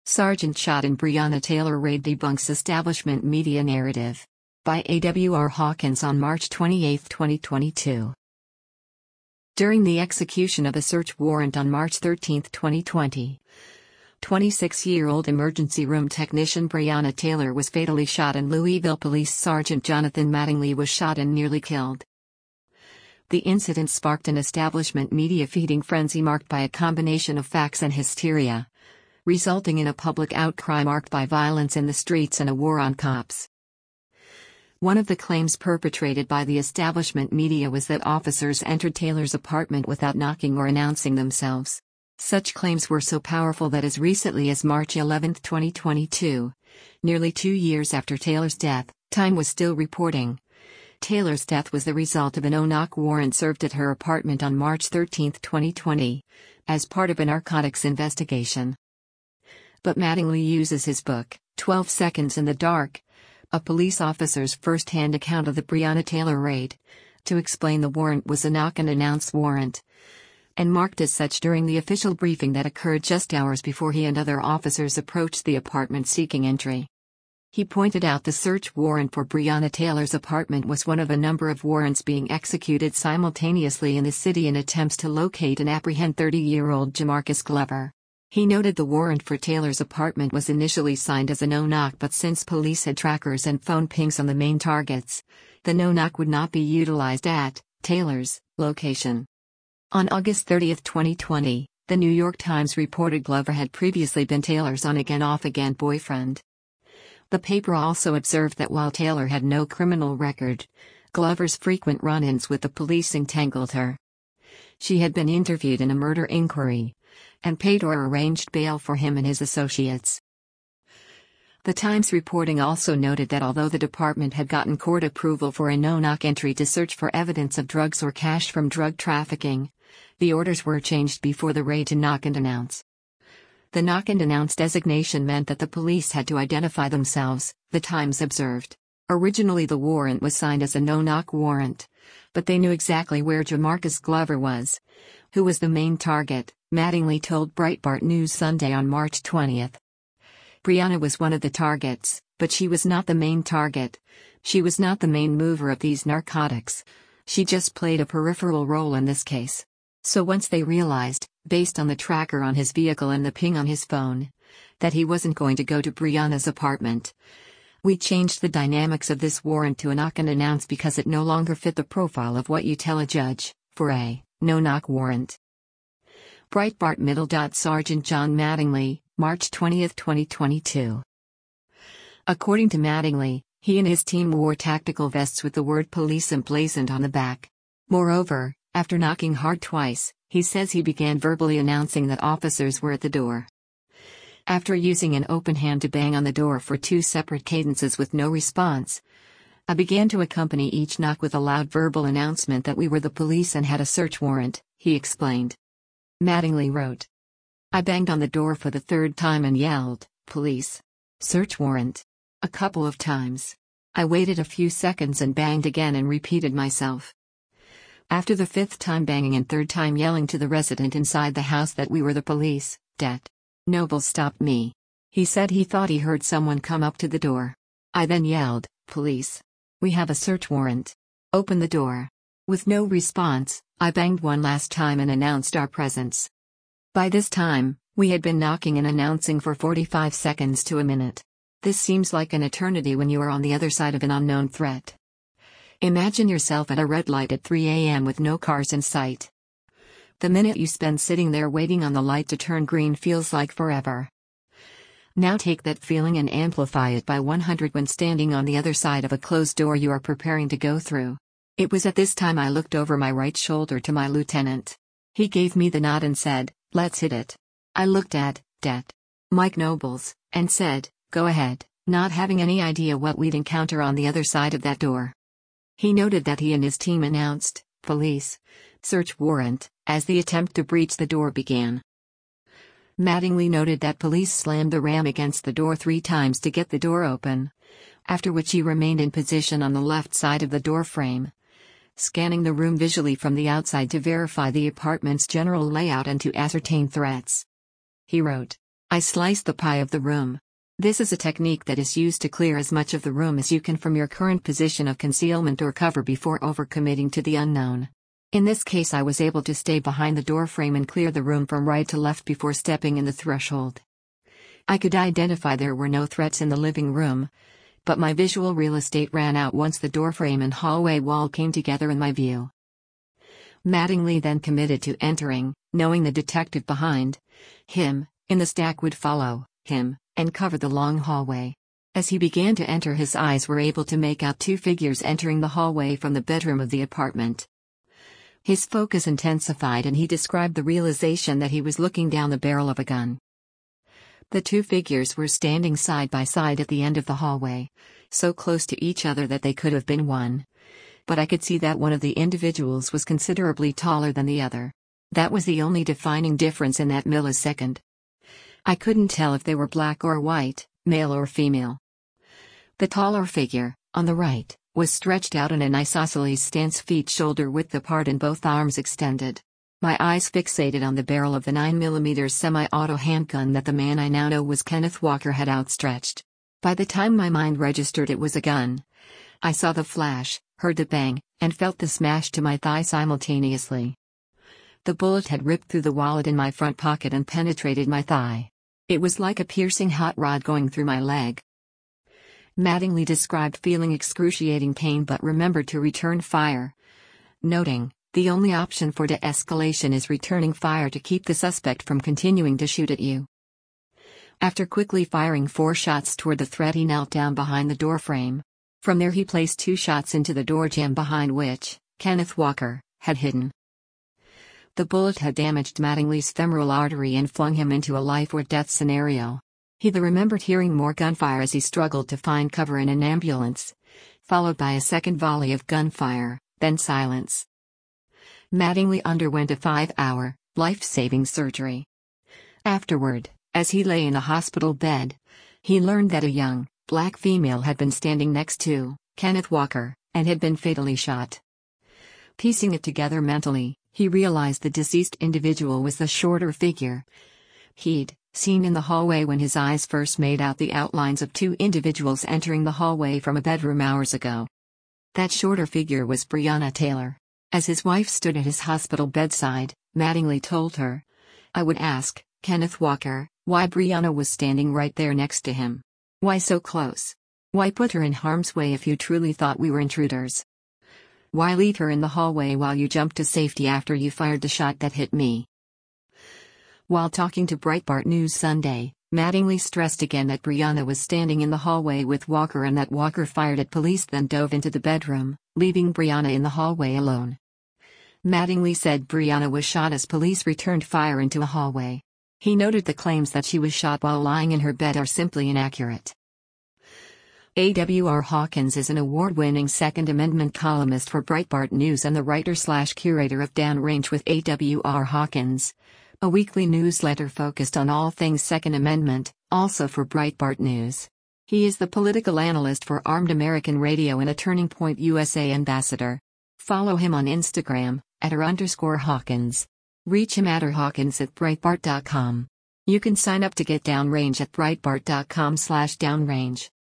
Sergeant shot in Breonna Taylor raid debunks establishment media narrative. By A.W.R. Hawkins on March 28, 2022. During the execution of a search warrant on March 13, 2020, 26-year-old emergency room technician Breonna Taylor was fatally shot and Louisville Police Sergeant Jonathan Mattingly was shot and nearly killed. The incident sparked an establishment media feeding frenzy marked by a combination of facts and hysteria, resulting in a public outcry marked by violence in the streets and a war on cops. One of the claims perpetrated by the establishment media was that officers entered Taylor's apartment without knocking or announcing themselves. Such claims were so powerful that as recently as March 11, 2022, nearly 2 years after Taylor's death, Time was still reporting Taylor's death was the result of a no-knock warrant served at her apartment on March 13, 2020, as part of a narcotics investigation. But Mattingly uses his book, 12 Seconds in the Dark, a police officer's first-hand account of the Breonna Taylor raid, to explain the warrant was a knock-and-announce warrant, and marked as such during the official briefing that occurred just hours before he and other officers approached the apartment seeking entry. He pointed out the search warrant for Breonna Taylor's apartment was one of a number of warrants being executed simultaneously in the city in attempts to locate and apprehend 30-year-old Jamarcus Glover. He noted the warrant for Taylor's apartment was initially signed as a no-knock, but since police had trackers and phone pings on the main targets, the no-knock would not be utilized at Taylor's location. On August 30, 2020, the New York Times reported Glover had previously been Taylor's on-again off-again boyfriend. The paper also observed that while Taylor had no criminal record, Glover's frequent run-ins with the police entangled her. She had been interviewed in a murder inquiry, and paid or arranged bail for him and his associates. The Times reporting also noted that although the department had gotten court approval for a no-knock entry to search for evidence of drugs or cash from drug trafficking, the orders were changed before the raid to knock and announce. The knock and announce designation meant that the police had to identify themselves, the Times observed. Originally the warrant was signed as a no-knock warrant, but they knew exactly where Jamarcus Glover was, who was the main target, Mattingly told Breitbart News Sunday on March 20. Breonna was one of the targets, but she was not the main target. She was not the main mover of these narcotics. She just played a peripheral role in this case. So once they realized, based on the tracker on his vehicle and the ping on his phone, that he wasn't going to go to Breonna's apartment, we changed the dynamics of this warrant to a knock and announce because it no longer fit the profile of what you tell a judge for a no-knock warrant. Breitbart Middle. Sergeant John Mattingly, March 20, 2022. According to Mattingly, he and his team wore tactical vests with the word police emblazoned on the back. Moreover, after knocking hard twice, he says he began verbally announcing that officers were at the door. After using an open hand to bang on the door for 2 separate cadences with no response, I began to accompany each knock with a loud verbal announcement that we were the police and had a search warrant, he explained. Mattingly wrote. I banged on the door for the 3rd time and yelled, "Police! Search warrant!" a couple of times. I waited a few seconds and banged again and repeated myself. After the 5th time banging and 3rd time yelling to the resident inside the house that we were the police, Det. Noble stopped me. He said he thought he heard someone come up to the door. I then yelled, "Police! We have a search warrant. Open the door." With no response, I banged one last time and announced our presence. By this time, we had been knocking and announcing for 45 seconds to a minute. This seems like an eternity when you are on the other side of an unknown threat. Imagine yourself at a red light at 3 a.m. with no cars in sight. The minute you spend sitting there waiting on the light to turn green feels like forever. Now take that feeling and amplify it by 100 when standing on the other side of a closed door you are preparing to go through. It was at this time I looked over my right shoulder to my lieutenant. He gave me the nod and said, "Let's hit it." I looked at Det. Mike Nobles, and said, "Go ahead," not having any idea what we'd encounter on the other side of that door. He noted that he and his team announced, "Police! Search warrant," as the attempt to breach the door began. Mattingly noted that police slammed the ram against the door 3 times to get the door open, after which he remained in position on the left side of the door frame, scanning the room visually from the outside to verify the apartment's general layout and to ascertain threats. He wrote, I sliced the pie of the room. This is a technique that is used to clear as much of the room as you can from your current position of concealment or cover before overcommitting to the unknown. In this case, I was able to stay behind the doorframe and clear the room from right to left before stepping in the threshold. I could identify there were no threats in the living room, but my visual real estate ran out once the doorframe and hallway wall came together in my view. Mattingly then committed to entering, knowing the detective behind him, in the stack would follow him, and cover the long hallway. As he began to enter, his eyes were able to make out two figures entering the hallway from the bedroom of the apartment. His focus intensified and he described the realization that he was looking down the barrel of a gun. The two figures were standing side by side at the end of the hallway, so close to each other that they could have been one. But I could see that one of the individuals was considerably taller than the other. That was the only defining difference in that millisecond. I couldn't tell if they were black or white, male or female. The taller figure, on the right, was stretched out in an isosceles stance, feet shoulder-width apart and both arms extended. My eyes fixated on the barrel of the 9mm semi-auto handgun that the man I now know was Kenneth Walker had outstretched. By the time my mind registered it was a gun, I saw the flash, heard the bang, and felt the smash to my thigh simultaneously. The bullet had ripped through the wallet in my front pocket and penetrated my thigh. It was like a piercing hot rod going through my leg. Mattingly described feeling excruciating pain but remembered to return fire, noting, "The only option for de-escalation is returning fire to keep the suspect from continuing to shoot at you." After quickly firing 4 shots toward the threat, he knelt down behind the doorframe. From there he placed 2 shots into the door jamb behind which Kenneth Walker had hidden. The bullet had damaged Mattingly's femoral artery and flung him into a life-or-death scenario. He remembered hearing more gunfire as he struggled to find cover in an ambulance, followed by a second volley of gunfire, then silence. Mattingly underwent a 5-hour, life-saving surgery. Afterward, as he lay in a hospital bed, he learned that a young, black female had been standing next to Kenneth Walker, and had been fatally shot. Piecing it together mentally, he realized the deceased individual was the shorter figure he'd seen in the hallway when his eyes first made out the outlines of 2 individuals entering the hallway from a bedroom hours ago. That shorter figure was Breonna Taylor. As his wife stood at his hospital bedside, Mattingly told her, "I would ask Kenneth Walker why Breonna was standing right there next to him. Why so close? Why put her in harm's way if you truly thought we were intruders? Why leave her in the hallway while you jumped to safety after you fired the shot that hit me?" While talking to Breitbart News Sunday, Mattingly stressed again that Breonna was standing in the hallway with Walker and that Walker fired at police then dove into the bedroom, leaving Breonna in the hallway alone. Mattingly said Breonna was shot as police returned fire into a hallway. He noted the claims that she was shot while lying in her bed are simply inaccurate. A.W.R. Hawkins is an award-winning Second Amendment columnist for Breitbart News and the writer/curator of Downrange with A.W.R. Hawkins, a weekly newsletter focused on all things Second Amendment, also for Breitbart News. He is the political analyst for Armed American Radio and a Turning Point USA ambassador. Follow him on Instagram, @r_Hawkins. Reach him at @Hawkins@Breitbart.com. You can sign up to get Downrange at Breitbart.com/Downrange.